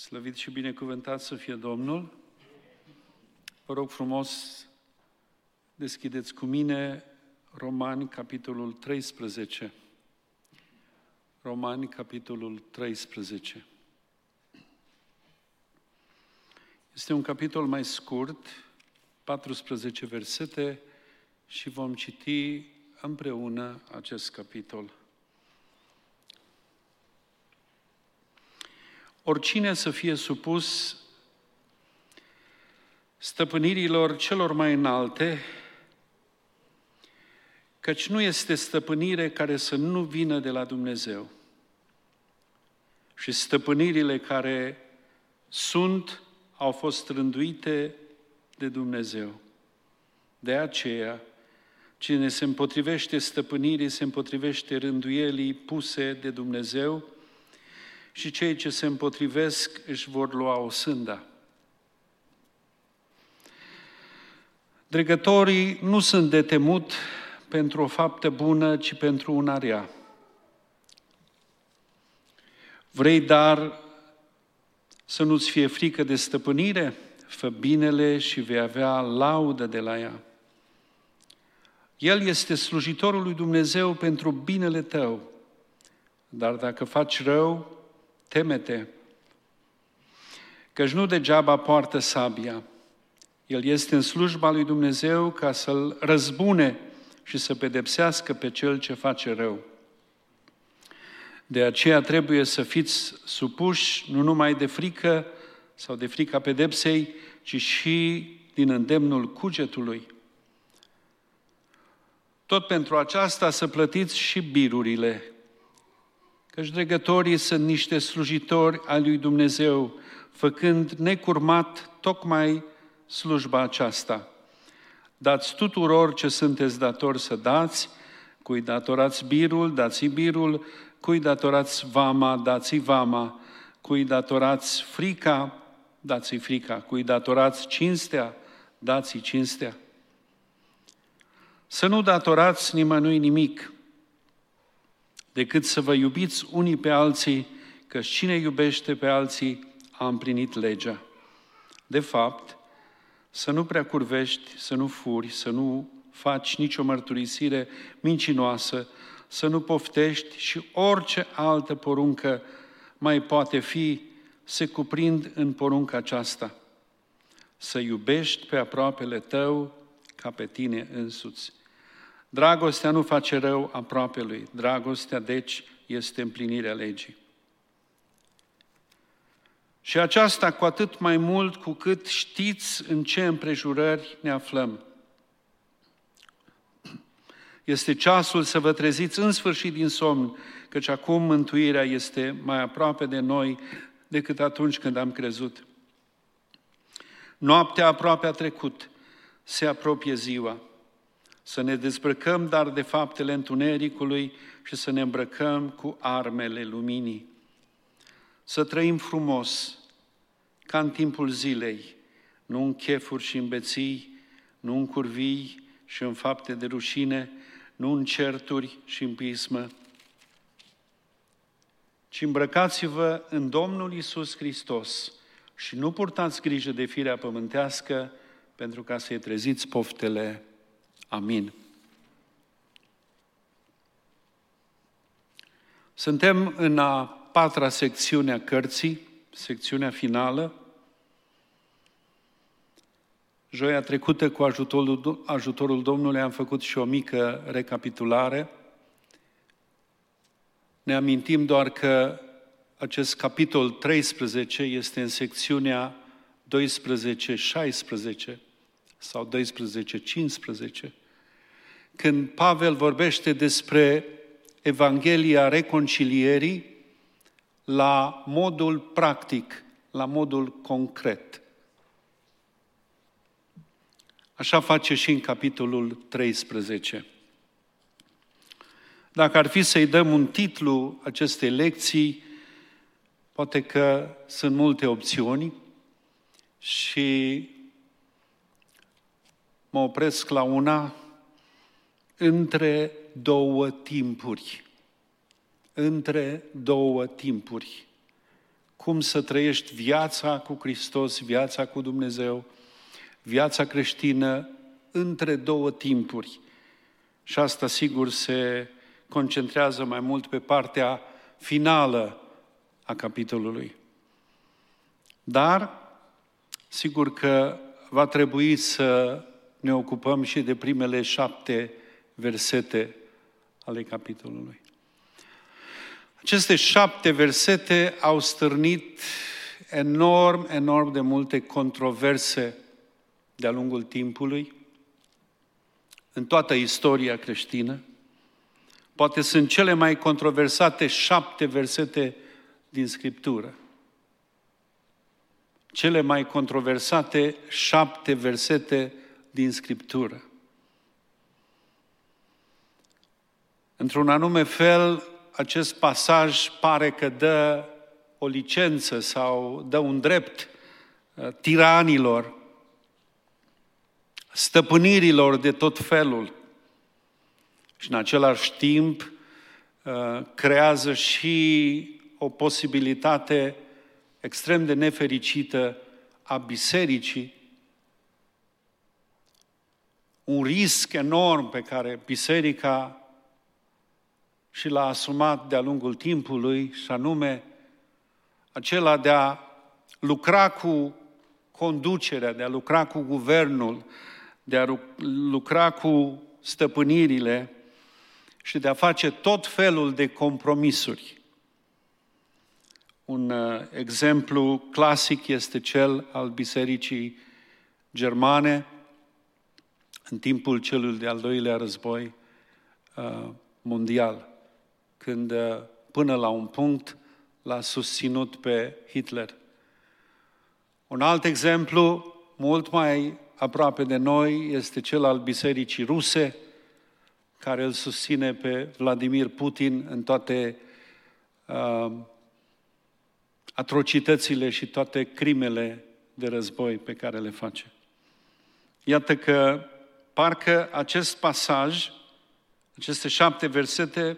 Slăvit și binecuvântat să fie Domnul. Vă rog frumos, deschideți cu mine Romani, capitolul 13. Romani, capitolul 13. Este un capitol mai scurt, 14 versete, și vom citi împreună acest capitol. Oricine să fie supus stăpânirilor celor mai înalte, căci nu este stăpânire care să nu vină de la Dumnezeu. Și stăpânirile care au fost rânduite de Dumnezeu. De aceea, cine se împotrivește stăpânirii, se împotrivește rânduielii puse de Dumnezeu, și cei ce se împotrivesc își vor lua o sânda. Dregătorii nu sunt de temut pentru o faptă bună, ci pentru una rea. Vrei dar să nu-ți fie frică de stăpânire? Fă binele și vei avea laudă de la ea. El este slujitorul lui Dumnezeu pentru binele tău, dar dacă faci rău, teme-te, căci nu degeaba poartă sabia. El este în slujba lui Dumnezeu ca să-l răzbune și să pedepsească pe cel ce face rău. De aceea trebuie să fiți supuși nu numai de frică sau de frica pedepsei, ci și din îndemnul cugetului. Tot pentru aceasta să plătiți și birurile, căci dregătorii sunt niște slujitori ai lui Dumnezeu, făcând necurmat tocmai slujba aceasta. Dați tuturor ce sunteți datori să dați, cui datorați birul, dați-i birul, cui datorați vama, dați-i vama, cui datorați frica, dați-i frica, cui datorați cinstea, dați-i cinstea. Să nu datorați nimănui nimic, decât să vă iubiți unii pe alții, că cine iubește pe alții a împlinit legea. De fapt, să nu prea curvești, să nu furi, să nu faci nicio mărturisire mincinoasă, să nu poftești și orice altă poruncă mai poate fi, se cuprind în porunca aceasta. Să iubești pe aproapele tău ca pe tine însuți. Dragostea nu face rău aproapelui. Dragostea, deci, este împlinirea legii. Și aceasta cu atât mai mult cu cât știți în ce împrejurări ne aflăm. Este ceasul să vă treziți în sfârșit din somn, căci acum mântuirea este mai aproape de noi decât atunci când am crezut. Noaptea aproape a trecut, se apropie ziua. Să ne dezbrăcăm, dar de faptele întunericului și să ne îmbrăcăm cu armele luminii. Să trăim frumos, ca în timpul zilei, nu în chefuri și în beții, nu în curvii și în fapte de rușine, nu în certuri și în pismă, ci îmbrăcați-vă în Domnul Iisus Hristos și nu purtați grijă de firea pământească, pentru ca să-i treziți poftele. Amin. Suntem în a patra secțiune a cărții, secțiunea finală. Joia trecută, cu ajutorul Domnului, am făcut și o mică recapitulare. Ne amintim doar că acest capitol 13 este în secțiunea 12-16 sau 12-15, când Pavel vorbește despre Evanghelia reconcilierii la modul practic, la modul concret. Așa face și în capitolul 13. Dacă ar fi să-i dăm un titlu acestei lecții, poate că sunt multe opțiuni și mă opresc la una: între două timpuri. Între două timpuri. cum să trăiești viața cu Hristos, viața cu Dumnezeu, viața creștină între două timpuri. Și asta, sigur, se concentrează mai mult pe partea finală a capitolului. Dar, sigur că va trebui să ne ocupăm și de primele 7 versete ale capitolului. Aceste 7 versete au stârnit enorm de multe controverse de-a lungul timpului, în toată istoria creștină. Poate sunt cele mai controversate 7 versete din Scriptură. Cele mai controversate 7 versete din Scriptură. Într-un anume fel, acest pasaj pare că dă o licență sau dă un drept tiranilor, stăpânirilor de tot felul. Și în același timp creează și o posibilitate extrem de nefericită a bisericii, un risc enorm pe care biserica și l-a asumat de-a lungul timpului, și anume acela de a lucra cu conducerea, de a lucra cu guvernul, de a lucra cu stăpânirile și de a face tot felul de compromisuri. Un exemplu clasic este cel al bisericii germane în timpul celui de-al doilea război mondial, când până la un punct l-a susținut pe Hitler. Un alt exemplu, mult mai aproape de noi, este cel al bisericii ruse, care îl susține pe Vladimir Putin în toate atrocitățile și toate crimele de război pe care le face. Iată că parcă acest pasaj, aceste 7 versete,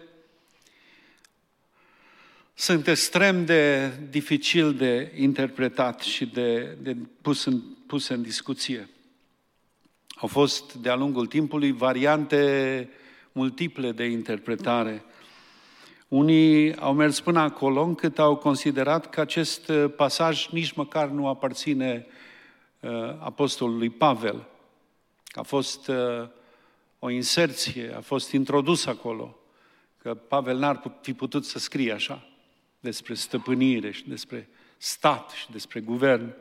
sunt extrem de dificil de interpretat și de puse în discuție. Au fost de-a lungul timpului variante multiple de interpretare. Unii au mers până acolo încât au considerat că acest pasaj nici măcar nu aparține apostolului Pavel. A fost o inserție, a fost introdus acolo, că Pavel n-ar fi putut să scrie așa despre stăpânire și despre stat și despre guvern.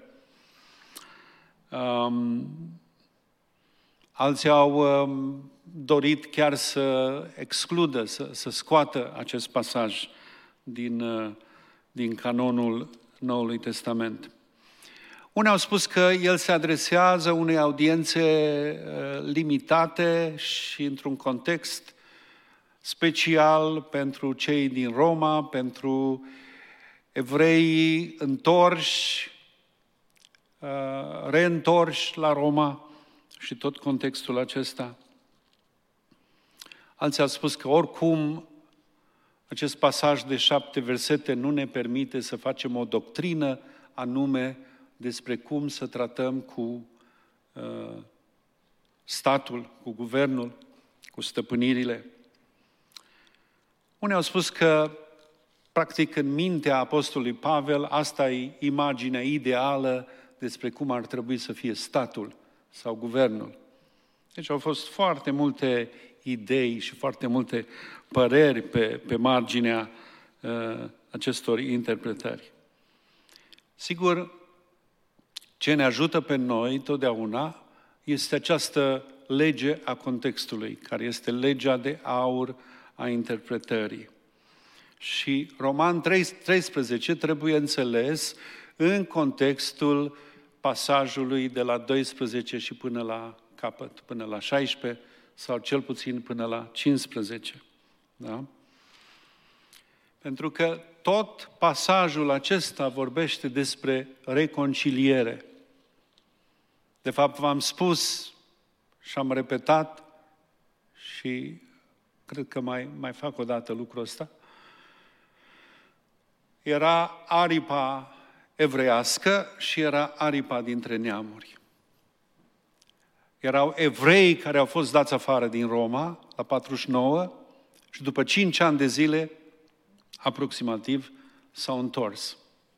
Alții au dorit chiar să excludă, să scoată acest pasaj din canonul Noului Testament. Unii au spus că el se adresează unei audiențe limitate și într-un context special pentru cei din Roma, pentru evreii întorși, reîntorși la Roma și tot contextul acesta. Alții au spus că oricum acest pasaj de 7 versete nu ne permite să facem o doctrină anume despre cum să tratăm cu statul, cu guvernul, cu stăpânirile. Unii au spus că, practic, în mintea apostolului Pavel, asta e imaginea ideală despre cum ar trebui să fie statul sau guvernul. Deci au fost foarte multe idei și foarte multe păreri pe marginea acestor interpretări. Sigur, ce ne ajută pe noi totdeauna este această lege a contextului, care este legea de aur a interpretării. Și Roman 13 trebuie înțeles în contextul pasajului de la 12 și până la capăt, până la 16 sau cel puțin până la 15. Da? Pentru că tot pasajul acesta vorbește despre reconciliere. De fapt, v-am spus și am repetat și cred că mai fac o dată lucrul ăsta. Era aripa evreiască și era aripa dintre neamuri. Erau evrei care au fost dați afară din Roma la 49 și după 5 ani de zile, aproximativ, s-au întors.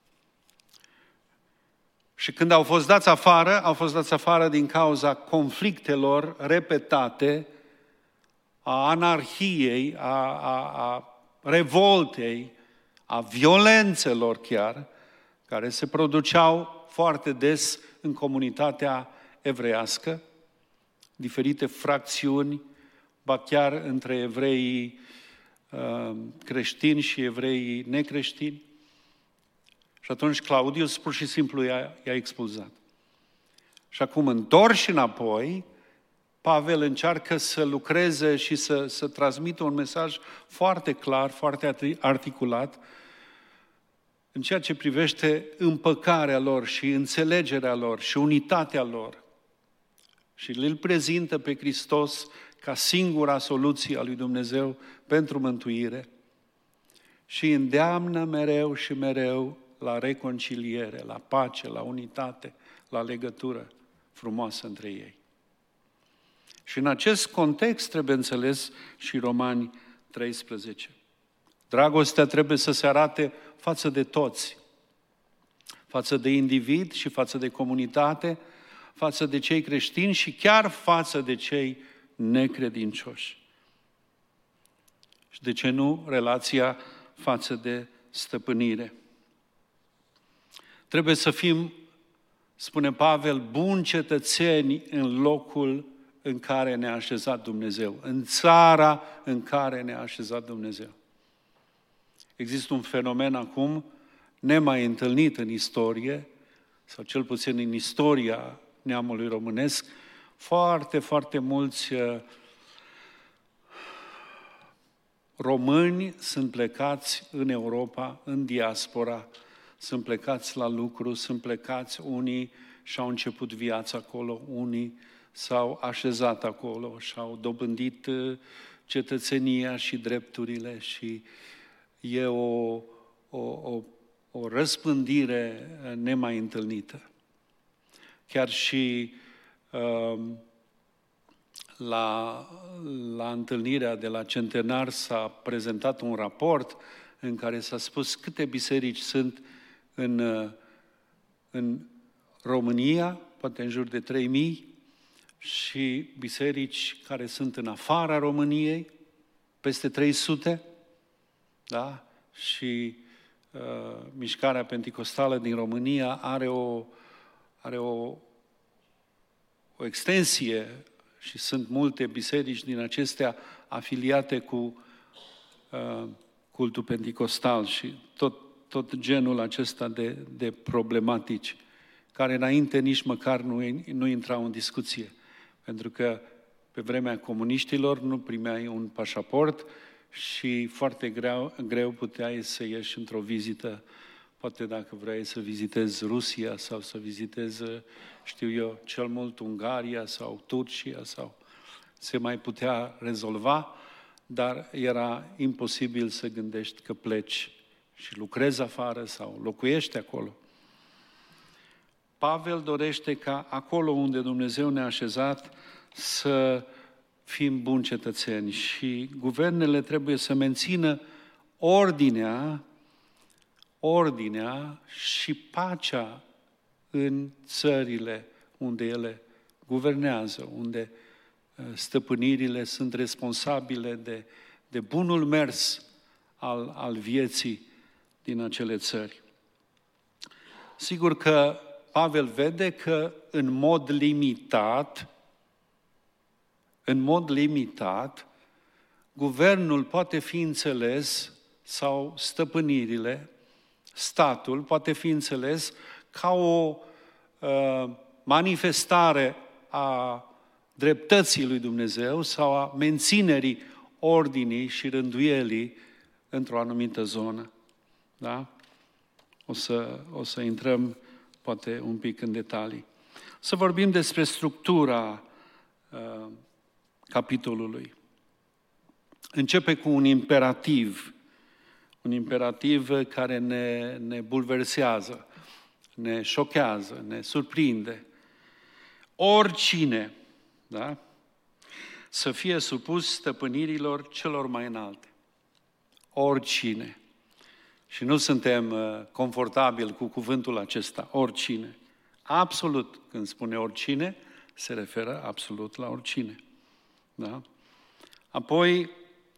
Și când au fost dați afară din cauza conflictelor repetate, a anarhiei, a revoltei, a violențelor chiar, care se produceau foarte des în comunitatea evreiască, diferite fracțiuni, ba chiar între evreii creștini și evreii necreștini. Și atunci Claudius pur și simplu i-a expulzat. Și acum, întorși înapoi, Pavel încearcă să lucreze și să transmită un mesaj foarte clar, foarte articulat, în ceea ce privește împăcarea lor și înțelegerea lor și unitatea lor. Și îl prezintă pe Hristos ca singura soluție a lui Dumnezeu pentru mântuire și îndeamnă mereu și mereu la reconciliere, la pace, la unitate, la legătură frumoasă între ei. Și în acest context trebuie înțeles și Romani 13. Dragostea trebuie să se arate față de toți, față de individ și față de comunitate, față de cei creștini și chiar față de cei necredincioși. Și de ce nu relația față de stăpânire? Trebuie să fim, spune Pavel, buni cetățeni în locul în care ne-a așezat Dumnezeu, în țara în care ne-a așezat Dumnezeu. Există un fenomen acum nemai întâlnit în istorie, sau cel puțin în istoria neamului românesc, foarte, foarte mulți români sunt plecați în Europa, în diaspora, sunt plecați la lucru, sunt plecați, unii și-au început viața acolo, unii s-au așezat acolo și-au dobândit cetățenia și drepturile și e o răspândire nemai întâlnită. Chiar și la întâlnirea de la centenar s-a prezentat un raport în care s-a spus câte biserici sunt în România, poate în jur de 3000, și biserici care sunt în afara României, peste 300, da? Și Mișcarea Penticostală din România are o extensie și sunt multe biserici din acestea afiliate cu cultul penticostal și tot genul acesta de problematici, care înainte nici măcar nu intrau în discuție. Pentru că pe vremea comuniștilor nu primeai un pașaport și foarte greu puteai să ieși într-o vizită, poate dacă vrei să vizitezi Rusia sau să vizitezi, știu eu, cel mult Ungaria sau Turcia sau se mai putea rezolva, dar era imposibil să gândești că pleci și lucrezi afară sau locuiești acolo. Pavel dorește ca acolo unde Dumnezeu ne-a așezat să fim buni cetățeni și guvernele trebuie să mențină ordinea și pacea în țările unde ele guvernează, unde stăpânirile sunt responsabile de bunul mers al vieții din acele țări. Sigur că Pavel vede că în mod limitat, guvernul poate fi înțeles, sau stăpânirile, statul poate fi înțeles ca o manifestare a dreptății lui Dumnezeu sau a menținerii ordinii și rânduielii într-o anumită zonă. Da? O să intrăm poate un pic în detalii. Să vorbim despre structura capitolului. Începe cu un imperativ un imperativ care ne bulversează, ne șochează, ne surprinde. Oricine, da? Să fie supus stăpânirilor celor mai înalte. Oricine. Și nu suntem confortabili cu cuvântul acesta, oricine. Absolut, când spune oricine, se referă absolut la oricine. Da? Apoi,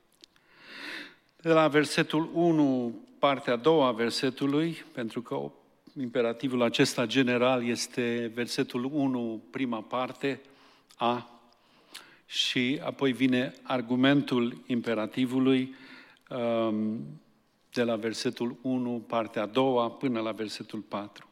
de la versetul 1, partea a doua a versetului, pentru că imperativul acesta general este versetul 1, prima parte, A, și apoi vine argumentul imperativului de la versetul 1, partea a doua, până la versetul 4.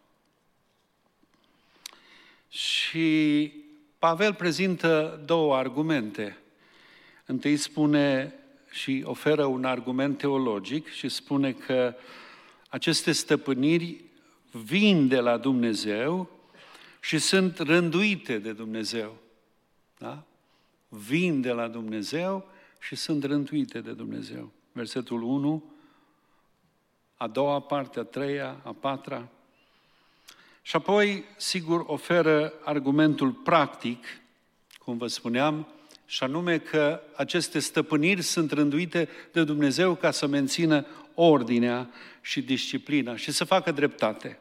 Și Pavel prezintă două argumente. Întâi spune și oferă un argument teologic și spune că aceste stăpâniri vin de la Dumnezeu și sunt rânduite de Dumnezeu. Da? Vin de la Dumnezeu și sunt rânduite de Dumnezeu. Versetul 1, a doua parte, a treia, a patra. Și apoi, sigur, oferă argumentul practic, cum vă spuneam, și anume că aceste stăpâniri sunt rânduite de Dumnezeu ca să mențină ordinea și disciplina și să facă dreptate.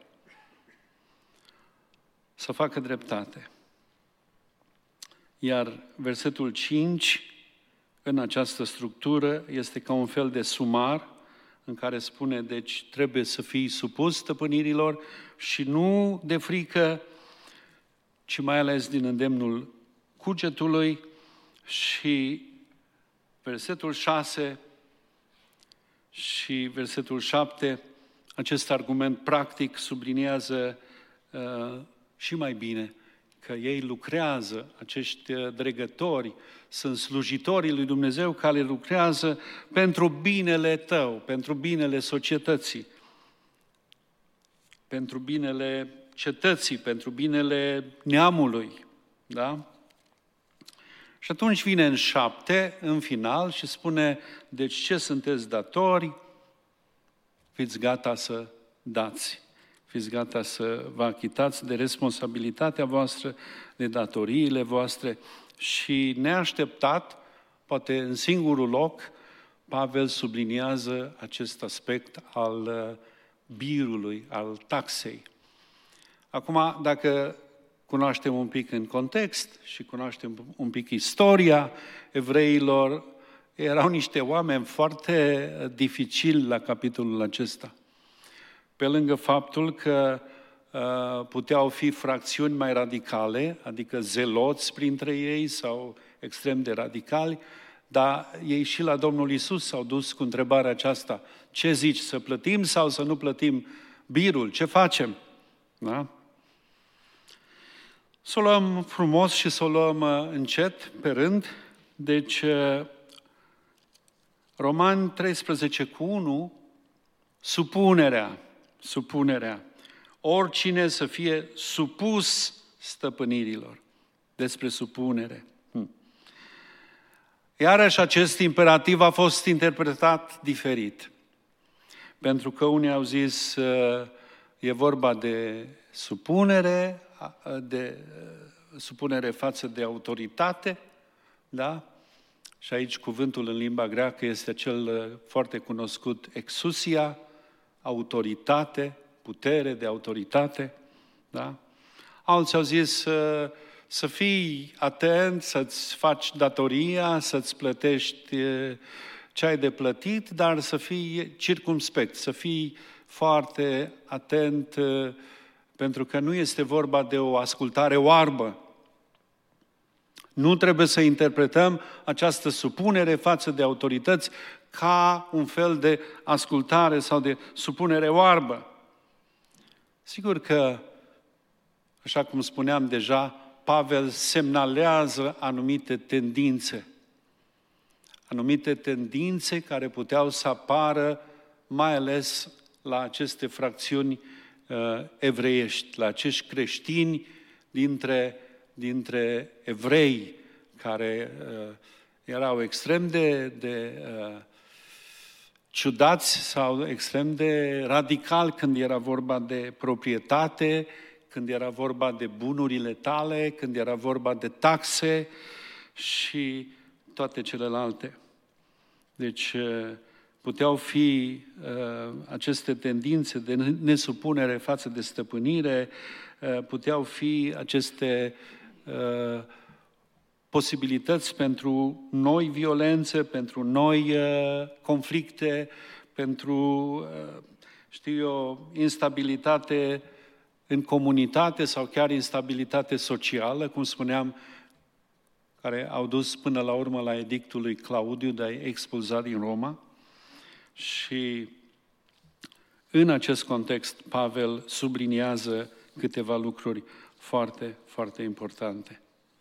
Să facă dreptate. Iar versetul 5, în această structură, este ca un fel de sumar, în care spune, deci trebuie să fii supus stăpânirilor și nu de frică, ci mai ales din îndemnul cugetului. Și versetul 6 și versetul 7, acest argument practic subliniază și mai bine că ei lucrează, acești dregători, sunt slujitorii lui Dumnezeu care lucrează pentru binele tău, pentru binele societății, pentru binele cetății, pentru binele neamului. Da? Și atunci vine în 7, în final, și spune, deci ce sunteți datori? Fiți gata să dați. Fiți gata să vă achitați de responsabilitatea voastră, de datoriile voastre. Și neașteptat, poate în singurul loc, Pavel subliniază acest aspect al birului, al taxei. Acum, dacă cunoaștem un pic în context și cunoaștem un pic istoria evreilor, erau niște oameni foarte dificili la capitolul acesta. Pe lângă faptul că puteau fi fracțiuni mai radicale, adică zeloți printre ei sau extrem de radicali, dar ei și la Domnul Iisus s-au dus cu întrebarea aceasta: ce zici, să plătim sau să nu plătim birul? Ce facem? Da? Să o luăm frumos și să o luăm încet, pe rând. Deci, Romani 13:1, supunerea. Oricine să fie supus stăpânirilor. Despre supunere. Iarăși acest imperativ a fost interpretat diferit. Pentru că unii au zis e vorba de supunere față de autoritate, da? Și aici cuvântul în limba greacă este acel foarte cunoscut exousia, autoritate, putere de autoritate, da? Alții au zis să fii atent, să-ți faci datoria, să-ți plătești ce ai de plătit, dar să fii circumspect, să fii foarte atent, pentru că nu este vorba de o ascultare oarbă. Nu trebuie să interpretăm această supunere față de autorități ca un fel de ascultare sau de supunere oarbă. Sigur că, așa cum spuneam deja, Pavel semnalează anumite tendințe care puteau să apară mai ales la aceste fracțiuni evreiești, la acești creștini dintre evrei care erau extrem de ciudați sau extrem de radical când era vorba de proprietate, când era vorba de bunurile tale, când era vorba de taxe și toate celelalte. Deci puteau fi aceste tendințe de nesupunere față de stăpânire, puteau fi aceste posibilități pentru noi violențe, pentru noi conflicte, pentru, instabilitate în comunitate sau chiar instabilitate socială, cum spuneam, care au dus până la urmă la edictul lui Claudiu de a expulza din Roma. Și în acest context, Pavel subliniază câteva lucruri foarte, foarte importante.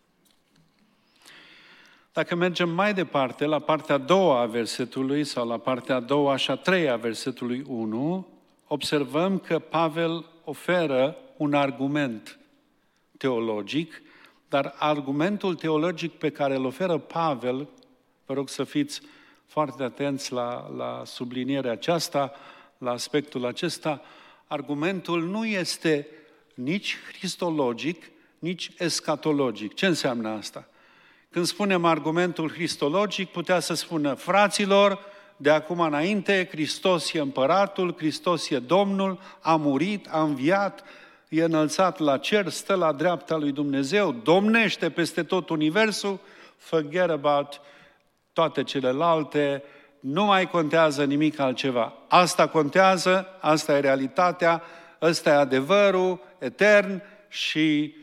Dacă mergem mai departe, la partea a doua a versetului sau la partea a doua și a treia a versetului 1, observăm că Pavel oferă un argument teologic, dar argumentul teologic pe care îl oferă Pavel, vă rog să fiți foarte atenți la sublinierea aceasta, la aspectul acesta, argumentul nu este nici cristologic, nici escatologic. Ce înseamnă asta? Când spunem argumentul cristologic, putea să spună, fraților, de acum înainte, Hristos e împăratul, Hristos e Domnul, a murit, a înviat, e înălțat la cer, stă la dreapta lui Dumnezeu, domnește peste tot universul, forget about toate celelalte, nu mai contează nimic altceva. Asta contează, asta e realitatea, ăsta e adevărul etern și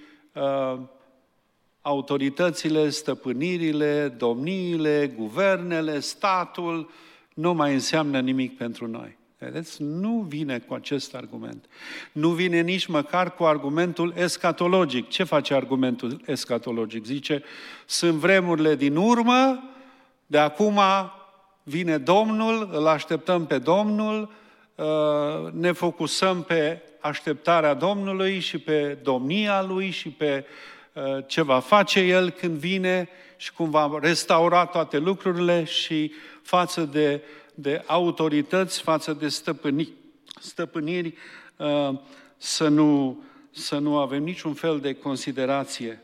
autoritățile, stăpânirile, domniile, guvernele, statul, nu mai înseamnă nimic pentru noi. Vedeți? Nu vine cu acest argument. Nu vine nici măcar cu argumentul escatologic. Ce face argumentul escatologic? Zice, sunt vremurile din urmă, de acum vine Domnul, îl așteptăm pe Domnul, ne focusăm pe așteptarea Domnului și pe domnia Lui și pe ce va face El când vine și cum va restaura toate lucrurile și față de autorități, față de stăpâniri, să nu avem niciun fel de considerație.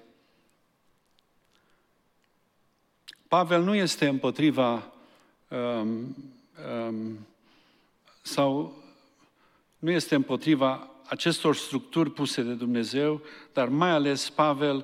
Pavel nu este împotriva sau nu este împotriva acestor structuri puse de Dumnezeu, dar mai ales Pavel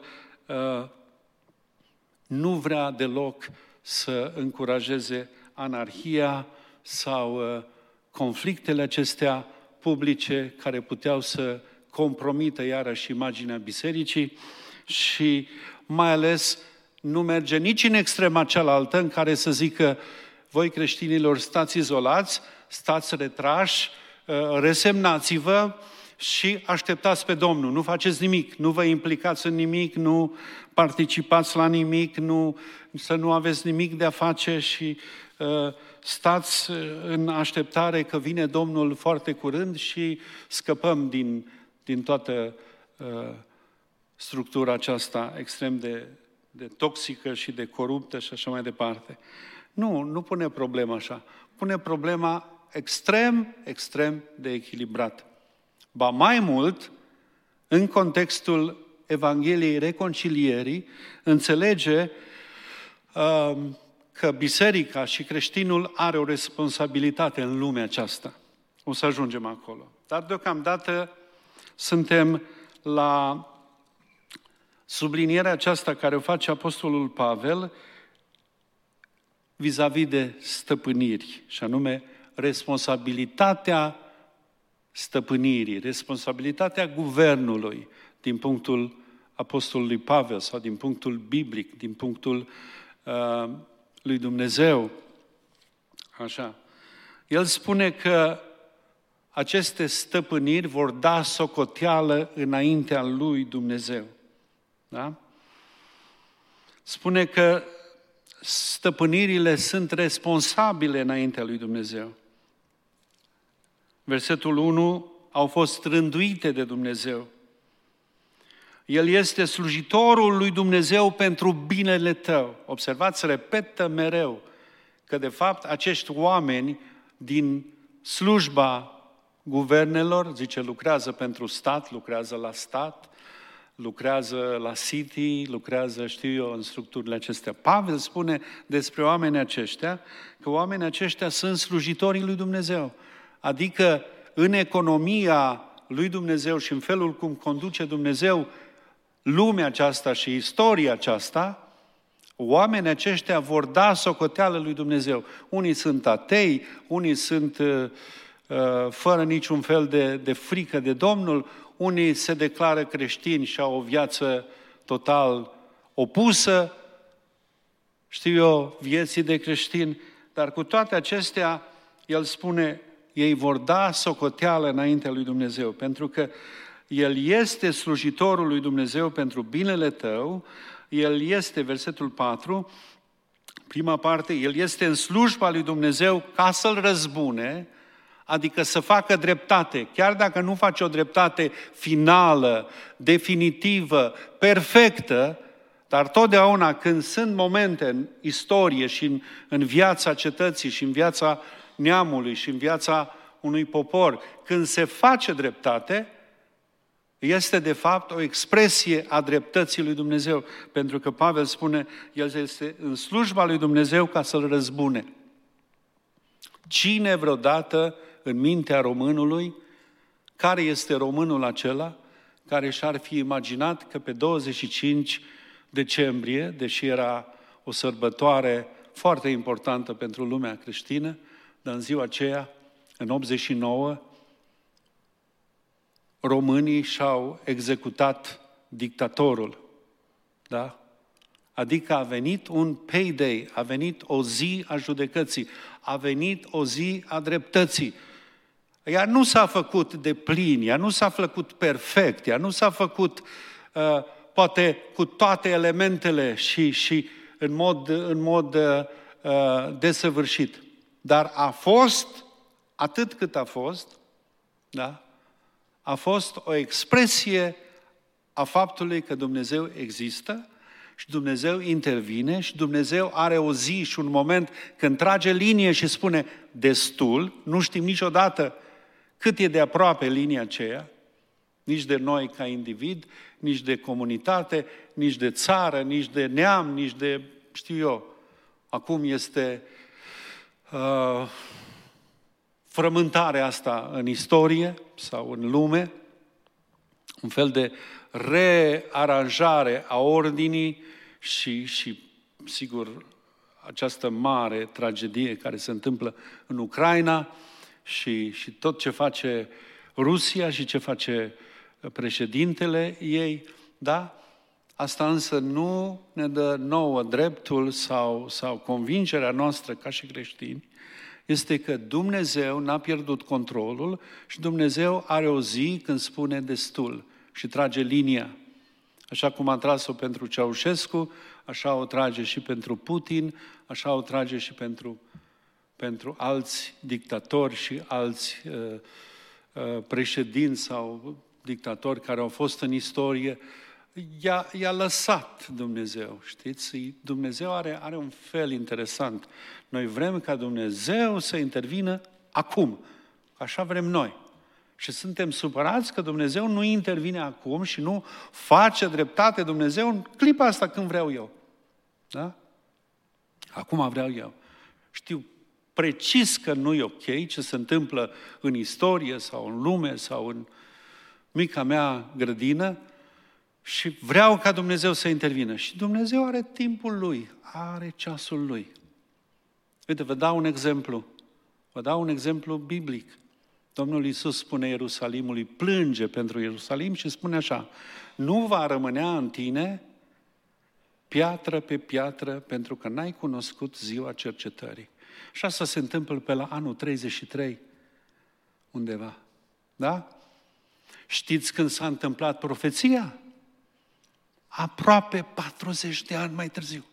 nu vrea deloc să încurajeze anarhia sau conflictele acestea publice care puteau să compromită iarăși imaginea bisericii și mai ales nu merge nici în extrema cealaltă în care să zică voi creștinilor stați izolați, stați retrași, resemnați-vă și așteptați pe Domnul. Nu faceți nimic, nu vă implicați în nimic, nu participați la nimic, să nu aveți nimic de a face și stați în așteptare că vine Domnul foarte curând și scăpăm din toată structura aceasta extrem de toxică și de coruptă și așa mai departe. Nu pune problema așa. Pune problema extrem de echilibrat. Ba mai mult, în contextul Evangheliei Reconcilierii, înțelege că biserica și creștinul are o responsabilitate în lumea aceasta. O să ajungem acolo. Dar deocamdată suntem la sublinierea aceasta care o face Apostolul Pavel vis-a-vis de stăpâniri, și anume responsabilitatea stăpânirii, responsabilitatea guvernului din punctul Apostolului Pavel sau din punctul biblic, din punctul lui Dumnezeu. Așa. El spune că aceste stăpâniri vor da socoteală înaintea lui Dumnezeu. Da? Spune că stăpânirile sunt responsabile înaintea lui Dumnezeu. Versetul 1, au fost rânduite de Dumnezeu. El este slujitorul lui Dumnezeu pentru binele tău. Observați, repetă mereu că de fapt acești oameni din slujba guvernelor, zice, lucrează pentru stat, lucrează la stat, lucrează la City, lucrează, știu eu, în structurile acestea. Pavel spune despre oamenii aceștia că oamenii aceștia sunt slujitorii lui Dumnezeu. Adică în economia lui Dumnezeu și în felul cum conduce Dumnezeu lumea aceasta și istoria aceasta, oamenii aceștia vor da socoteală lui Dumnezeu. Unii sunt atei, unii sunt fără niciun fel de frică de Domnul, unii se declară creștini și au o viață total opusă, știu eu, vieții de creștini, dar cu toate acestea, el spune, ei vor da socoteală înaintea lui Dumnezeu, pentru că El este slujitorul lui Dumnezeu pentru binele tău, El este, versetul 4, prima parte, El este în slujba lui Dumnezeu ca să-L răzbune, adică să facă dreptate, chiar dacă nu face o dreptate finală, definitivă, perfectă, dar totdeauna când sunt momente în istorie și în viața cetății și în viața neamului și în viața unui popor, când se face dreptate, este de fapt o expresie a dreptății lui Dumnezeu, pentru că Pavel spune, el este în slujba lui Dumnezeu ca să-L răzbune. Cine vreodată în mintea românului, care este românul acela care și-ar fi imaginat că pe 25 decembrie, deși era o sărbătoare foarte importantă pentru lumea creștină, dar în ziua aceea, în 89, românii și-au executat dictatorul. Da? Adică a venit un payday, a venit o zi a judecății, a venit o zi a dreptății. Ea nu s-a făcut de plin, ea nu s-a făcut perfect, ea nu s-a făcut poate cu toate elementele și în mod desăvârșit. Dar a fost, atât cât a fost, da? A fost o expresie a faptului că Dumnezeu există și Dumnezeu intervine și Dumnezeu are o zi și un moment când trage linie și spune destul, nu știm niciodată cât e de aproape linia aceea, nici de noi ca individ, nici de comunitate, nici de țară, nici de neam, nici de, știu eu, acum este frământarea asta în istorie sau în lume, un fel de rearanjare a ordinii și sigur, această mare tragedie care se întâmplă în Ucraina și tot ce face Rusia și ce face președintele ei, da? Asta însă nu ne dă nouă dreptul sau convingerea noastră ca și creștini, este că Dumnezeu n-a pierdut controlul și Dumnezeu are o zi când spune destul și trage linia. Așa cum a tras-o pentru Ceaușescu, așa o trage și pentru Putin, așa o trage și pentru alți dictatori și alți președinți sau dictatori care au fost în istorie. I-a lăsat Dumnezeu, știți? Dumnezeu are un fel interesant. Noi vrem ca Dumnezeu să intervină acum. Așa vrem noi. Și suntem supărați că Dumnezeu nu intervine acum și nu face dreptate Dumnezeu în clipa asta când vreau eu. Da? Acum vreau eu. Știu precis că nu e ok ce se întâmplă în istorie sau în lume sau în mica mea grădină și vreau ca Dumnezeu să intervină. Și Dumnezeu are timpul Lui, are ceasul Lui. Uite, vă dau un exemplu. Vă dau un exemplu biblic. Domnul Iisus spune Ierusalimului, plânge pentru Ierusalim și spune așa, nu va rămânea în tine piatră pe piatră pentru că n-ai cunoscut ziua cercetării. Și asta se întâmplă pe la anul 33, undeva. Da? Știți când s-a întâmplat profeția? Aproape 40 de ani mai târziu.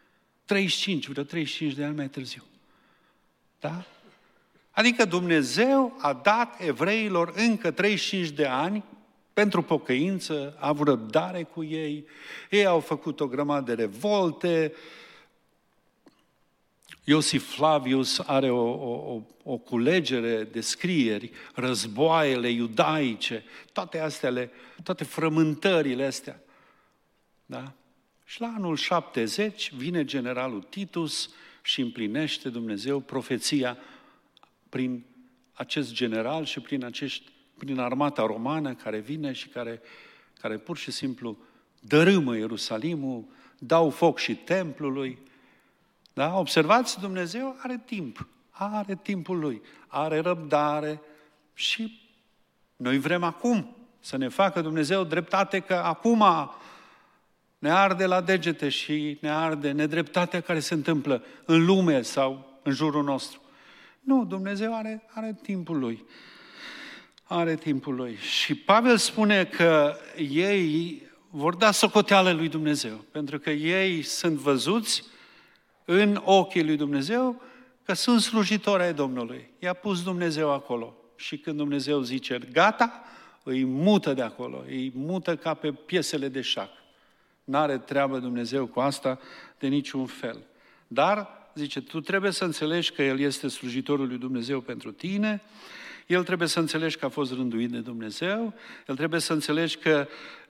35 de ani mai târziu. Da? Adică Dumnezeu a dat evreilor încă 35 de ani pentru pocăință, a avut răbdare cu ei, ei au făcut o grămadă de revolte, Iosif Flavius are o culegere de scrieri, războaiele iudaice, toate astea, toate frământările astea. Da? Și la anul 70 vine generalul Titus și împlinește Dumnezeu profeția prin acest general și prin armata romană care vine și care pur și simplu dărâmă Ierusalimul, dau foc și templului. Da? Observați, Dumnezeu are timpul Lui, are răbdare și noi vrem acum să ne facă Dumnezeu dreptate, că acum ne arde la degete și ne arde nedreptatea care se întâmplă în lume sau în jurul nostru. Nu, Dumnezeu are timpul Lui. Are timpul Lui. Și Pavel spune că ei vor da socoteală lui Dumnezeu, pentru că ei sunt văzuți în ochii lui Dumnezeu că sunt slujitori ai Domnului. I-a pus Dumnezeu acolo. Și când Dumnezeu zice gata, îi mută de acolo, îi mută ca pe piesele de șac. N-are treabă Dumnezeu cu asta de niciun fel. Dar, zice, tu trebuie să înțelegi că El este slujitorul lui Dumnezeu pentru tine, El trebuie să înțelegi că a fost rânduit de Dumnezeu, El trebuie să înțelegi că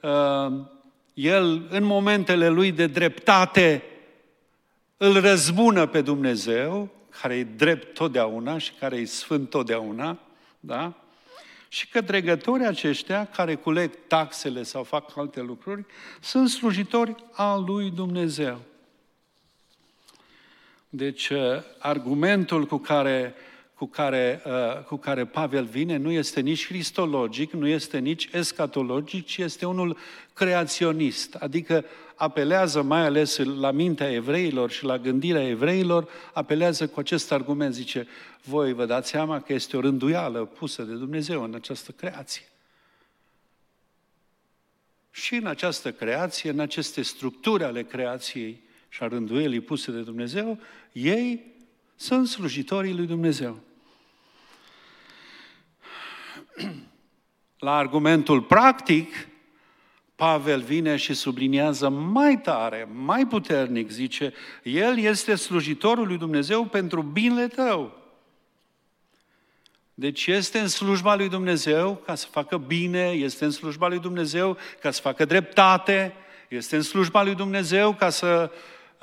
El, în momentele Lui de dreptate, îl răzbună pe Dumnezeu, care e drept totdeauna și care e sfânt totdeauna, da? Și că dregătorii aceștia, care culeg taxele sau fac alte lucruri, sunt slujitori al lui Dumnezeu. Deci, argumentul cu care Pavel vine nu este nici cristologic, nu este nici escatologic, ci este unul creaționist, adică apelează mai ales la mintea evreilor și la gândirea evreilor, apelează cu acest argument, zice, voi vă dați seama că este o rânduială pusă de Dumnezeu în această creație. Și în această creație, în aceste structuri ale creației și a rânduielii puse de Dumnezeu, ei sunt slujitorii lui Dumnezeu. La argumentul practic, Pavel vine și subliniază mai tare, mai puternic, zice, El este slujitorul lui Dumnezeu pentru binele tău. Deci este în slujba lui Dumnezeu ca să facă bine, este în slujba lui Dumnezeu ca să facă dreptate, este în slujba lui Dumnezeu ca să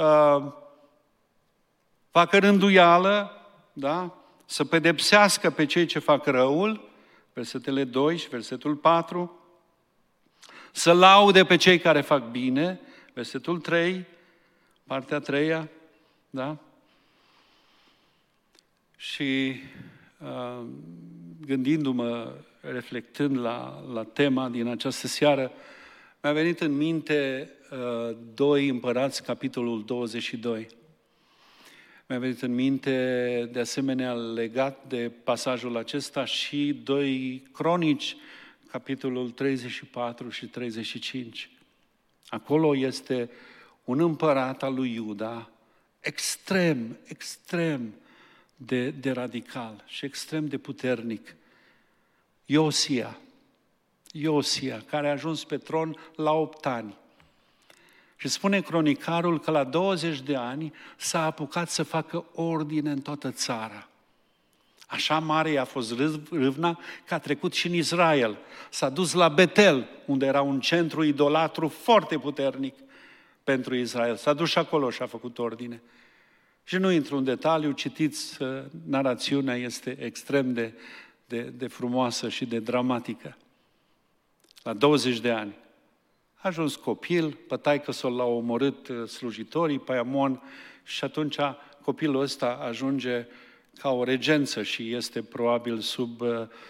facă rânduială, da? Să pedepsească pe cei ce fac răul, versetele 2 și versetul 4, să laude pe cei care fac bine, versetul 3, partea a treia, da? Și gândindu-mă, reflectând la tema din această seară, mi-a venit în minte 2 Împărați, capitolul 22. Mi-a venit în minte, de asemenea, legat de pasajul acesta, și 2 Cronici, capitolul 34 și 35. Acolo este un împărat al lui Iuda, extrem de radical și extrem de puternic. Iosia, care a ajuns pe tron la 8 ani. Și spune cronicarul că la 20 de ani s-a apucat să facă ordine în toată țara. Așa mare i-a fost râvna că a trecut și în Israel. S-a dus la Betel, unde era un centru idolatru foarte puternic pentru Israel. S-a dus și acolo și a făcut ordine. Și nu intru în detaliu, citiți, narațiunea este extrem de frumoasă și de dramatică. La 20 de ani. A ajuns copil, pe taică-s-o l-au omorât slujitorii pe Amon și atunci copilul ăsta ajunge ca o regență și este probabil sub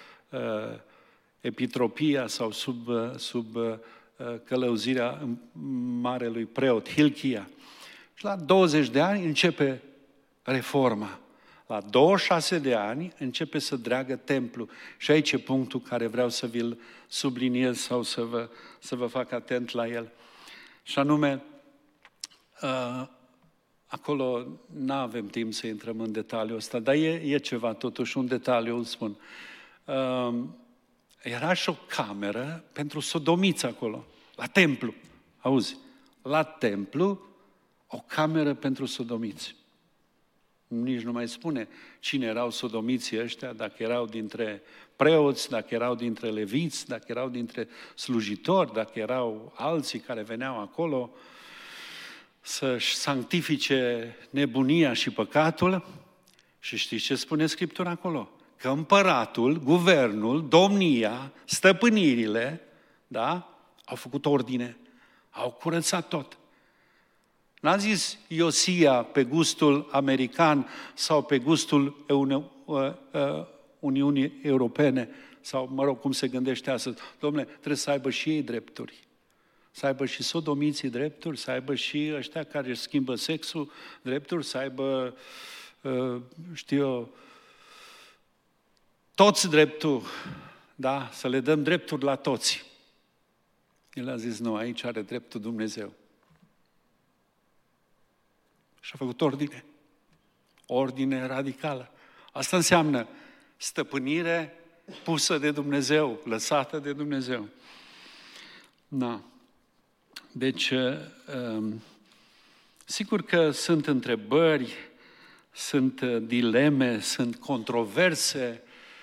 epitropia sau sub călăuzirea marelui preot Hilchia. Și la 20 de ani începe reforma. La 26 de ani începe să dreagă templu. Și aici e punctul care vreau să vi-l subliniez sau să vă fac atent la el. Și anume, acolo nu avem timp să intrăm în detaliul ăsta, dar e ceva, totuși un detaliu, îl spun. Era și o cameră pentru sodomiți acolo, la templu. Auzi, la templu, o cameră pentru sodomiți. Nici nu mai spune cine erau sodomiții ăștia, dacă erau dintre preoți, dacă erau dintre leviți, dacă erau dintre slujitori, dacă erau alții care veneau acolo să-și sanctifice nebunia și păcatul. Și știți ce spune Scriptura acolo? Că împăratul, guvernul, domnia, stăpânirile, da, au făcut ordine, au curățat tot. N-a zis Iosia pe gustul american sau pe gustul Uniunii Europene, sau, mă rog, cum se gândește astăzi. Dom'le, trebuie să aibă și ei drepturi. Să aibă și sodomiții drepturi, să aibă și ăștia care își schimbă sexul drepturi, să aibă, știu eu, toți dreptul, da? Să le dăm drepturi la toți. El a zis, nu, aici are dreptul Dumnezeu. Și a făcut ordine. Ordine radicală. Asta înseamnă stăpânire pusă de Dumnezeu, lăsată de Dumnezeu. Da. Deci, sigur că sunt întrebări, sunt dileme, sunt controverse,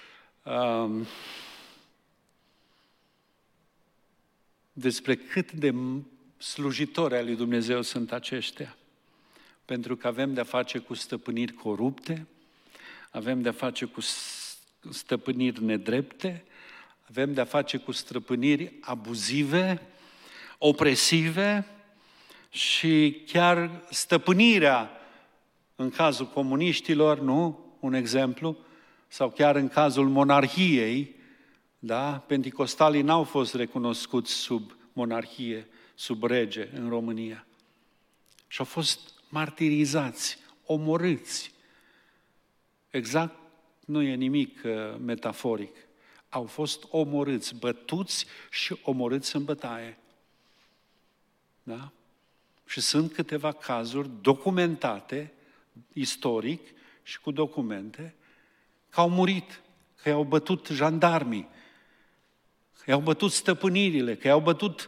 despre cât de slujitori ai lui Dumnezeu sunt aceștia. Pentru că avem de-a face cu stăpâniri corupte, avem de-a face cu stăpâniri nedrepte, avem de-a face cu stăpâniri abuzive, opresive și chiar stăpânirea în cazul comuniștilor, nu? Un exemplu, sau chiar în cazul monarhiei, da? Penticostalii n-au fost recunoscuți sub monarhie, sub rege în România. Și au fost martirizați, omorâți. Exact, nu e nimic metaforic. Au fost omorâți, bătuți și omorâți în bătaie. Da? Și sunt câteva cazuri documentate, istoric și cu documente, că au murit, că i-au bătut jandarmii, că i-au bătut stăpânirile, că i-au bătut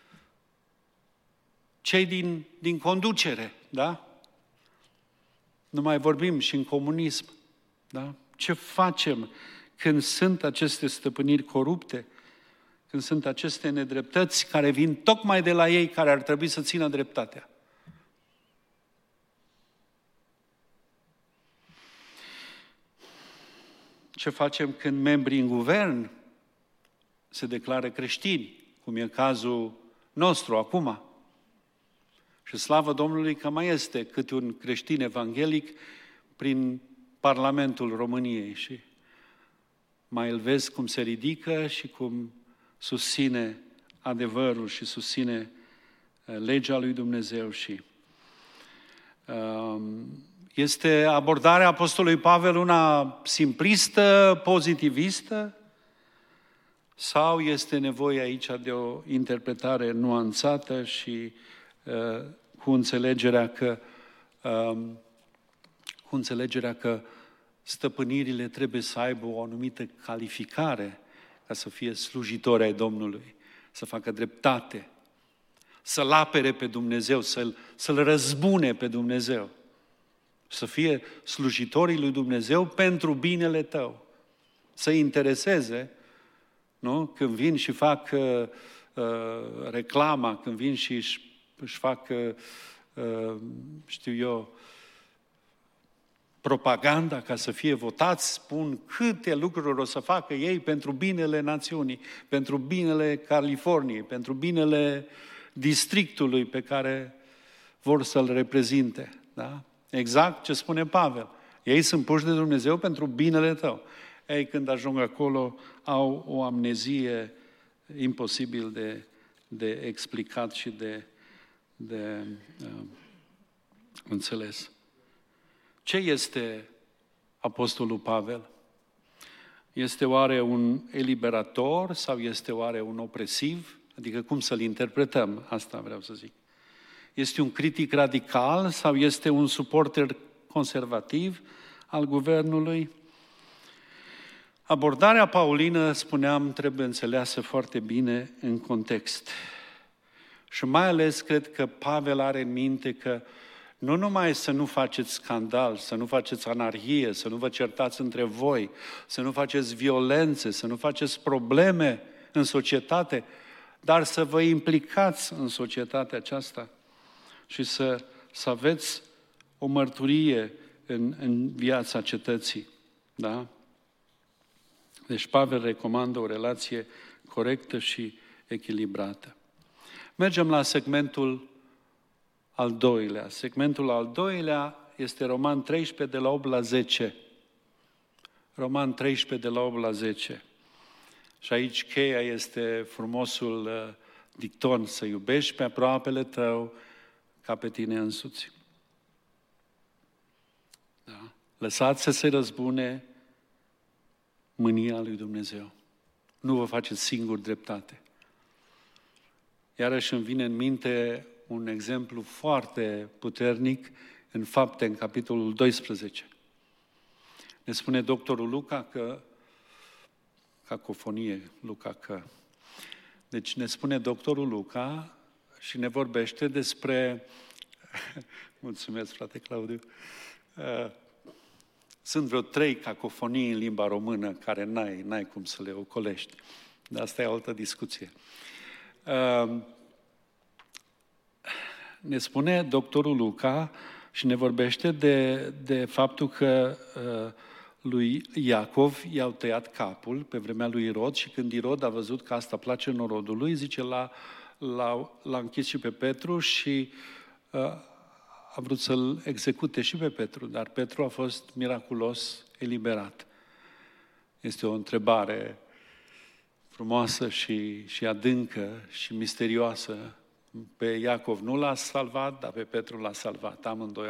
cei din conducere, da? Nu mai vorbim și în comunism, da? Ce facem când sunt aceste stăpâniri corupte, când sunt aceste nedreptăți care vin tocmai de la ei care ar trebui să țină dreptatea? Ce facem când membrii în guvern se declară creștini, cum e cazul nostru acum? Și slavă Domnului că mai este câte un creștin evanghelic prin Parlamentul României și mai îl vezi cum se ridică și cum susține adevărul și susține legea lui Dumnezeu și este abordarea Apostolului Pavel una simplistă, pozitivistă, sau este nevoie aici de o interpretare nuanțată și cu înțelegerea că stăpânirile trebuie să aibă o anumită calificare ca să fie slujitori ai Domnului, să facă dreptate, să-L apere pe Dumnezeu, să-L răzbune pe Dumnezeu, să fie slujitorii lui Dumnezeu pentru binele tău, să intereseze, nu? Când vin și fac reclama, când vin și își fac, știu eu, propaganda ca să fie votați, spun câte lucruri o să facă ei pentru binele națiunii, pentru binele Californiei, pentru binele districtului pe care vor să-l reprezinte. Da? Exact ce spune Pavel. Ei sunt puși de Dumnezeu pentru binele tău. Ei, când ajung acolo, au o amnezie imposibil de explicat și de înțeles. Ce este Apostolul Pavel? Este oare un eliberator sau este oare un opresiv? Adică cum să-l interpretăm? Asta vreau să zic. Este un critic radical sau este un suporter conservativ al guvernului? Abordarea paulină, spuneam, trebuie înțeleasă foarte bine în context. Și mai ales cred că Pavel are în minte că Nu numai să nu faceți scandal, să nu faceți anarhie, să nu vă certați între voi, să nu faceți violențe, să nu faceți probleme în societate, dar să vă implicați în societatea aceasta și să aveți o mărturie în viața cetății. Da? Deci Pavel recomandă o relație corectă și echilibrată. Mergem la segmentul al doilea. Segmentul al doilea este Roman 13, de la 8 la 10. Roman 13, de la 8 la 10. Și aici cheia este frumosul dicton, să iubești pe aproapele tău ca pe tine însuți. Da? Lăsați să se răzbune mânia lui Dumnezeu. Nu vă faceți singur dreptate. Iarăși îmi vine în minte un exemplu foarte puternic în Fapte, în capitolul 12. Ne spune doctorul Luca că, cacofonie, Luca că. Deci ne spune doctorul Luca și ne vorbește despre, mulțumesc frate Claudiu, sunt vreo 3 cacofonii în limba română care n-ai cum să le ocolești. Dar asta e o altă discuție. Ne spune doctorul Luca și ne vorbește de faptul că lui Iacov i-au tăiat capul pe vremea lui Irod și când Irod a văzut că asta place norodului, zice, l-a închis și pe Petru și a vrut să-l execute și pe Petru, dar Petru a fost miraculos eliberat. Este o întrebare frumoasă și adâncă și misterioasă. Pe Iacov nu l-a salvat, dar pe Petru l-a salvat. Amândoi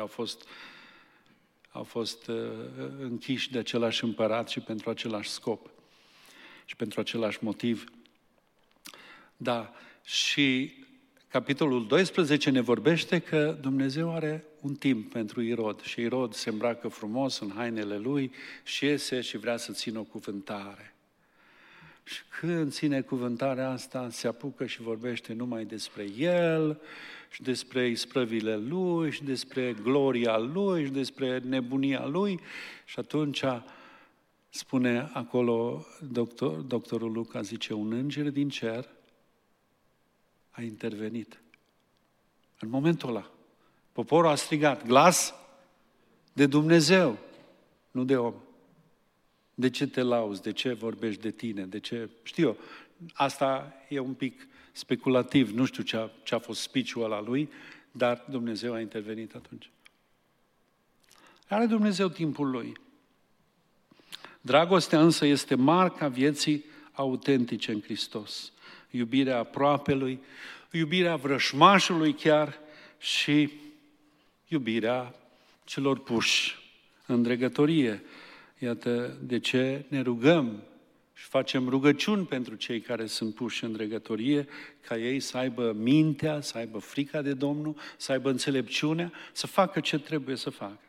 au fost închiși de același împărat și pentru același scop și pentru același motiv. Da, și capitolul 12 ne vorbește că Dumnezeu are un timp pentru Irod și Irod se îmbracă frumos în hainele lui și iese și vrea să țină o cuvântare. Și când ține cuvântarea asta, se apucă și vorbește numai despre el și despre isprăvile lui și despre gloria lui și despre nebunia lui și atunci spune acolo doctorul Luca, zice, un înger din cer a intervenit. În momentul ăla, poporul a strigat, glas de Dumnezeu, nu de om. De ce te lauzi? De ce vorbești de tine? De ce? Știu eu, asta e un pic speculativ, nu știu ce a fost speech-ul ăla lui, dar Dumnezeu a intervenit atunci. Are Dumnezeu timpul lui. Dragostea însă este marca vieții autentice în Hristos. Iubirea aproapelui, iubirea vrășmașului chiar și iubirea celor puși în dregătorie. Iată de ce ne rugăm și facem rugăciuni pentru cei care sunt puși în dregătorie, ca ei să aibă mintea, să aibă frica de Domnul, să aibă înțelepciunea, să facă ce trebuie să facă.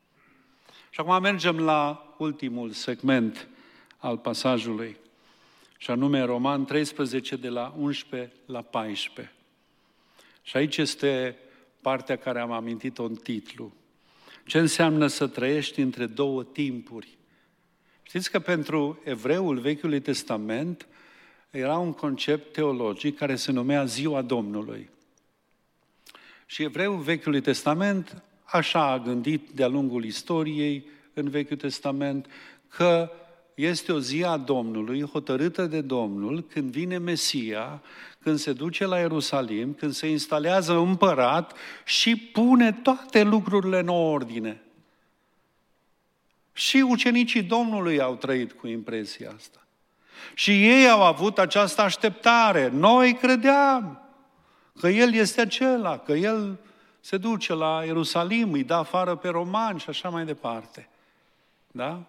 Și acum mergem la ultimul segment al pasajului, și anume Roman 13, de la 11 la 14. Și aici este partea care am amintit-o în titlu. Ce înseamnă să trăiești între două timpuri? Știți că pentru evreul Vechiului Testament era un concept teologic care se numea Ziua Domnului. Și evreul Vechiului Testament așa a gândit de-a lungul istoriei în Vechiul Testament că este o zi a Domnului, hotărâtă de Domnul, când vine Mesia, când se duce la Ierusalim, când se instalează împărat și pune toate lucrurile în ordine. Și ucenicii Domnului au trăit cu impresia asta. Și ei au avut această așteptare. Noi credeam că El este acela, că El se duce la Ierusalim, îi dă afară pe romani și așa mai departe. Da?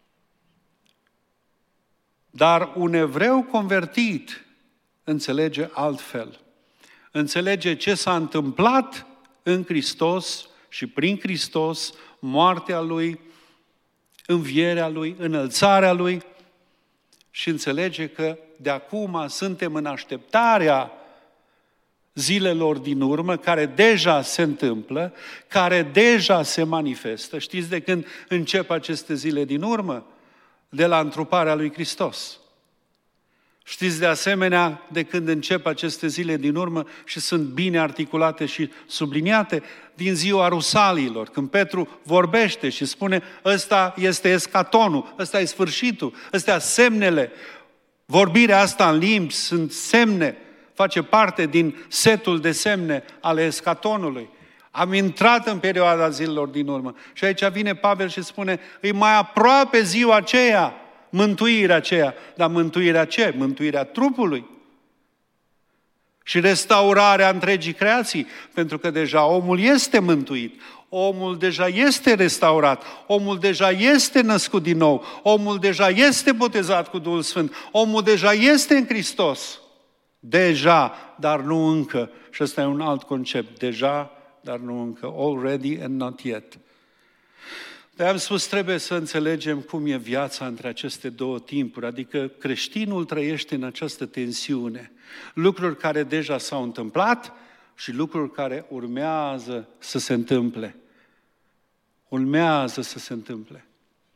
Dar un evreu convertit înțelege altfel. Înțelege ce s-a întâmplat în Hristos și prin Hristos, moartea Lui, învierea Lui, înălțarea Lui și înțelege că de acum suntem în așteptarea zilelor din urmă, care deja se întâmplă, care deja se manifestă. Știți de când încep aceste zile din urmă? De la întruparea lui Hristos. Știți de asemenea de când încep aceste zile din urmă și sunt bine articulate și subliniate? Din ziua Rusalilor, când Petru vorbește și spune: ăsta este escatonul, ăsta e sfârșitul, ăstea semnele. Vorbirea asta în limbi sunt semne, face parte din setul de semne ale escatonului. Am intrat în perioada zilelor din urmă. Și aici vine Pavel și spune: îi mai aproape ziua aceea, mântuirea aceea. Dar mântuirea ce? Mântuirea trupului. Și restaurarea întregii creații. Pentru că deja omul este mântuit. Omul deja este restaurat. Omul deja este născut din nou. Omul deja este botezat cu Duhul Sfânt. Omul deja este în Hristos. Deja, dar nu încă. Și ăsta e un alt concept. Deja, dar nu încă. Already and not yet. Dar am spus, trebuie să înțelegem cum e viața între aceste două timpuri. Adică creștinul trăiește în această tensiune. Lucruri care deja s-au întâmplat și lucruri care urmează să se întâmple. Urmează să se întâmple.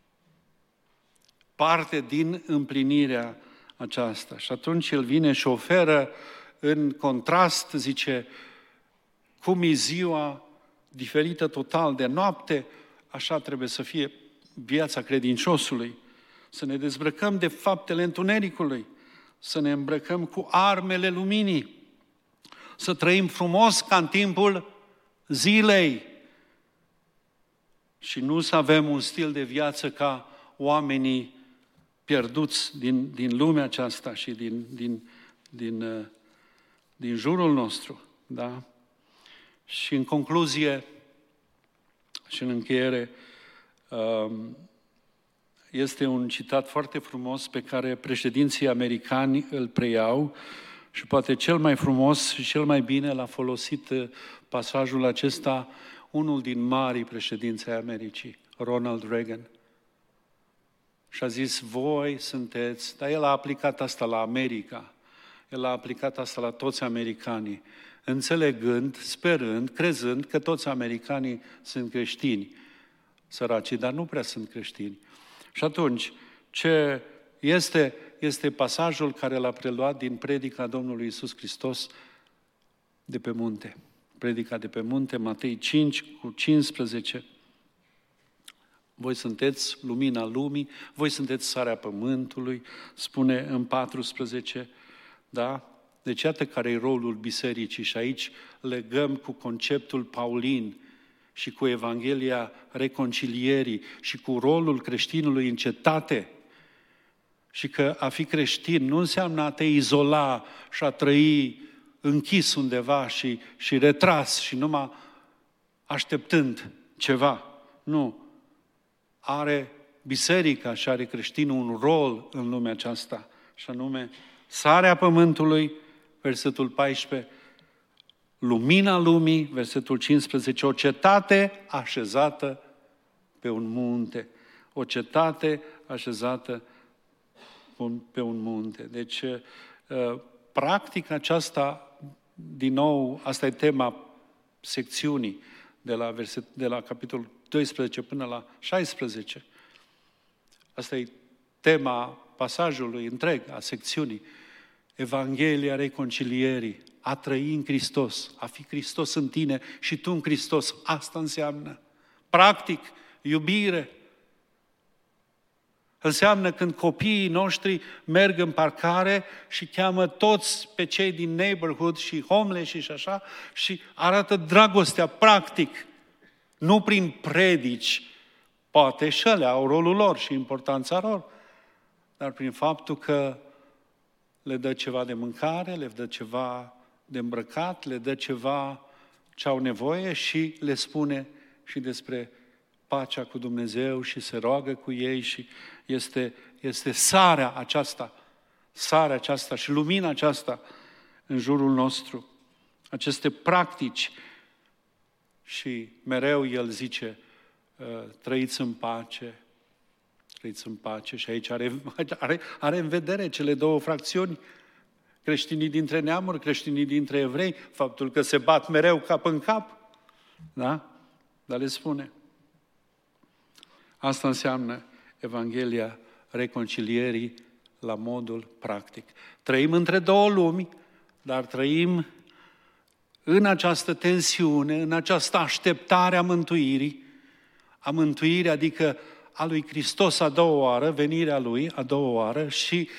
Parte din împlinirea aceasta. Și atunci el vine și oferă în contrast, zice, cum e ziua diferită total de noapte, așa trebuie să fie viața credinciosului. Să ne dezbrăcăm de faptele întunericului, să ne îmbrăcăm cu armele luminii, să trăim frumos ca în timpul zilei și nu să avem un stil de viață ca oamenii pierduți din lumea aceasta și din jurul nostru. Da? Și în concluzie și în încheiere, este un citat foarte frumos pe care președinții americani îl preiau și poate cel mai frumos și cel mai bine l-a folosit pasajul acesta unul din marii președinți ai Americii, Ronald Reagan. Și a zis: voi sunteți, dar el a aplicat asta la America, el a aplicat asta la toți americanii, înțelegând, sperând, crezând că toți americanii sunt creștini, săracii, dar nu prea sunt creștini. Și atunci, ce este pasajul care l-a preluat din predica Domnului Iisus Hristos de pe munte. Predica de pe munte, Matei 5:15. Voi sunteți lumina lumii, voi sunteți sarea pământului, spune în 14, da? Deci iată care e rolul bisericii și aici legăm cu conceptul paulin și cu Evanghelia reconcilierii și cu rolul creștinului în cetate. Și că a fi creștin nu înseamnă a te izola și a trăi închis undeva și retras și numai așteptând ceva. Nu. Are biserica și are creștinul un rol în lumea aceasta, și anume sarea pământului, versetul 14, lumina lumii, versetul 15, o cetate așezată pe un munte. O cetate așezată pe un munte. Deci, practic aceasta, din nou, asta e tema secțiunii de la capitolul 12 până la 16. Asta e tema pasajului întreg, a secțiunii. Evanghelia reconcilierii, a trăi în Hristos, a fi Hristos în tine și tu în Hristos. Asta înseamnă. Practic, iubire. Înseamnă când copiii noștri merg în parcare și cheamă toți pe cei din neighborhood și homeless și așa și arată dragostea practic. Nu prin predici, poate și alea au rolul lor și importanța lor, dar prin faptul că le dă ceva de mâncare, le dă ceva de îmbrăcat, le dă ceva ce au nevoie și le spune și despre pacea cu Dumnezeu și se roagă cu ei și este sarea aceasta și lumina aceasta în jurul nostru. Aceste practici și mereu el zice, trăiți în pace, și aici are în vedere cele două fracțiuni, creștinii dintre neamuri, creștinii dintre evrei, faptul că se bat mereu cap în cap, da? Dar le spune. Asta înseamnă Evanghelia reconcilierii la modul practic. Trăim între două lumi, dar trăim în această tensiune, în această așteptare a mântuirii, adică a lui Hristos a doua oară, venirea Lui a doua oară și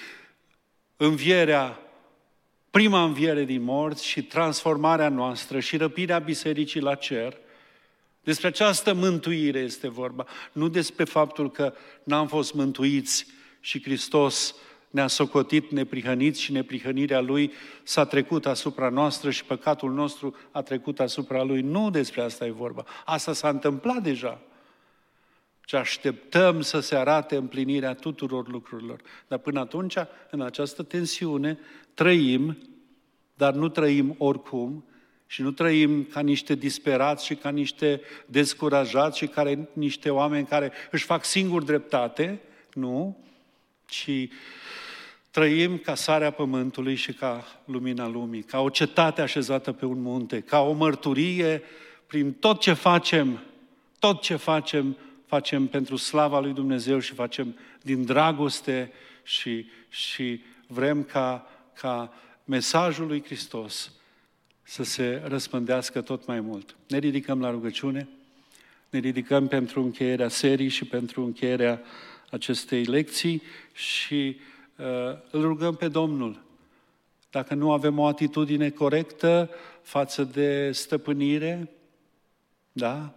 prima înviere din morți și transformarea noastră și răpirea bisericii la cer. Despre această mântuire este vorba, nu despre faptul că n-am fost mântuiți și Hristos ne-a socotit neprihăniți și neprihănirea Lui s-a trecut asupra noastră și păcatul nostru a trecut asupra Lui. Nu despre asta e vorba. Asta s-a întâmplat deja. Și așteptăm să se arate împlinirea tuturor lucrurilor. Dar până atunci, în această tensiune, trăim, dar nu trăim oricum și nu trăim ca niște disperați și ca niște descurajați și niște oameni care își fac singuri dreptate, nu, ci trăim ca sarea pământului și ca lumina lumii, ca o cetate așezată pe un munte, ca o mărturie prin tot ce facem, facem pentru slava lui Dumnezeu și facem din dragoste și vrem ca mesajul lui Hristos să se răspândească tot mai mult. Ne ridicăm la rugăciune, ne ridicăm pentru încheierea serii și pentru încheierea acestei lecții și îl rugăm pe Domnul. Dacă nu avem o atitudine corectă față de stăpânire, da?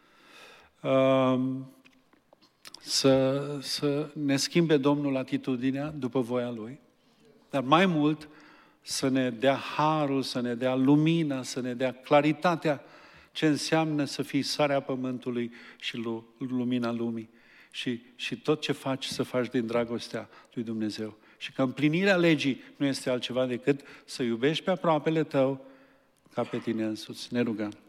Să ne schimbe Domnul atitudinea după voia Lui, dar mai mult să ne dea harul, să ne dea lumina, să ne dea claritatea ce înseamnă să fii sarea pământului și lumina lumii. Și tot ce faci, să faci din dragostea lui Dumnezeu. Și că împlinirea legii nu este altceva decât să iubești pe aproapele tău ca pe tine însuți. Ne rugăm.